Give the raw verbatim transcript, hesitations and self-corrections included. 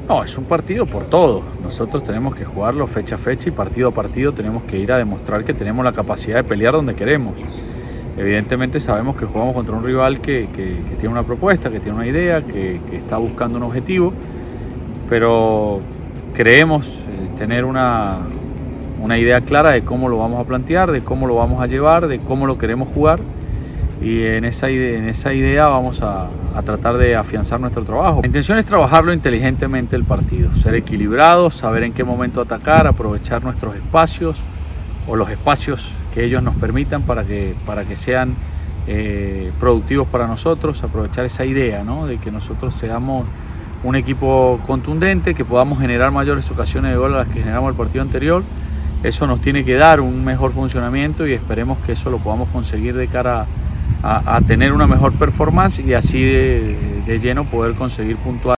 No, es un partido por todo. Nosotros tenemos que jugarlo fecha a fecha y partido a partido tenemos que ir a demostrar que tenemos la capacidad de pelear donde queremos. Evidentemente sabemos que jugamos contra un rival que, que, que tiene una propuesta, que tiene una idea, que, que está buscando un objetivo, pero creemos eh, tener una, una idea clara de cómo lo vamos a plantear, de cómo lo vamos a llevar, de cómo lo queremos jugar, y en esa idea, en esa idea vamos a, a tratar de afianzar nuestro trabajo. La intención es trabajarlo inteligentemente el partido, ser equilibrados, saber en qué momento atacar, aprovechar nuestros espacios o los espacios que ellos nos permitan para que, para que sean eh, productivos para nosotros, aprovechar esa idea, ¿no?, de que nosotros seamos un equipo contundente, que podamos generar mayores ocasiones de gol a las que generamos el partido anterior. Eso nos tiene que dar un mejor funcionamiento y esperemos que eso lo podamos conseguir de cara a, a tener una mejor performance y así de, de lleno poder conseguir puntuar.